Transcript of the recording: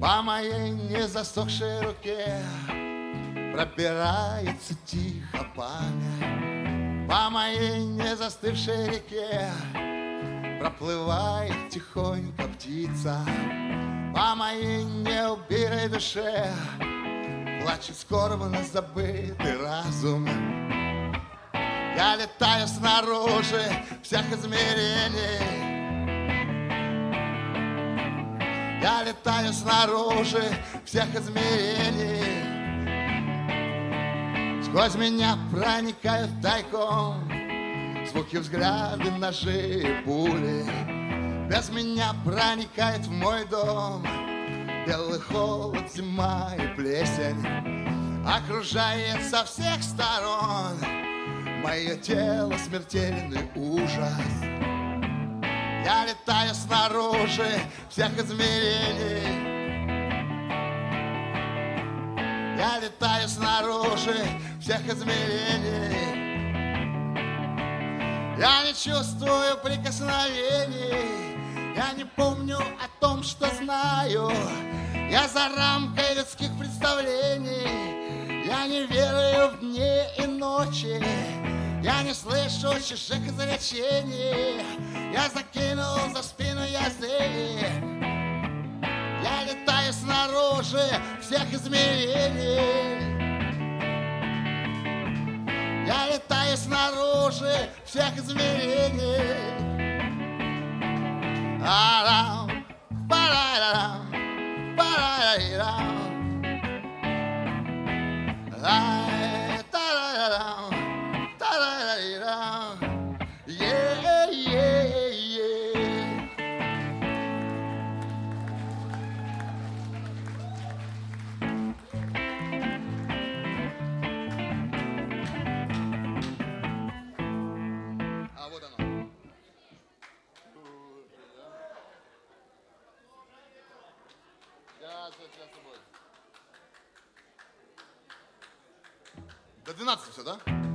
По моей незасохшей руке пробирается тихо пламя. По моей незастывшей реке проплывает тихонько птица. По моей неубитой душе плачет скорбно забытый разум. Я летаю снаружи всех измерений. Я летаю снаружи всех измерений. Сквозь меня проникают тайком звуки, взгляды, ножи и пули. Без меня проникает в мой дом белый холод, зима и плесень. Окружает со всех сторон мое тело смертельный ужас. Я летаю снаружи всех измерений. Я летаю снаружи всех измерений. Я не чувствую прикосновений. Я не помню о том, что знаю. Я за рамкой людских представлений. Я не верю в дни и ночи. Я не слышу чужих изречений. Я закинул за спину язык. Я летаю снаружи всех измерений. Я летаю снаружи всех измерений. Арам, парарам, парарам, ай, тарарам, тарарам, А вот оно. Сейчас будет. До 12 все, да?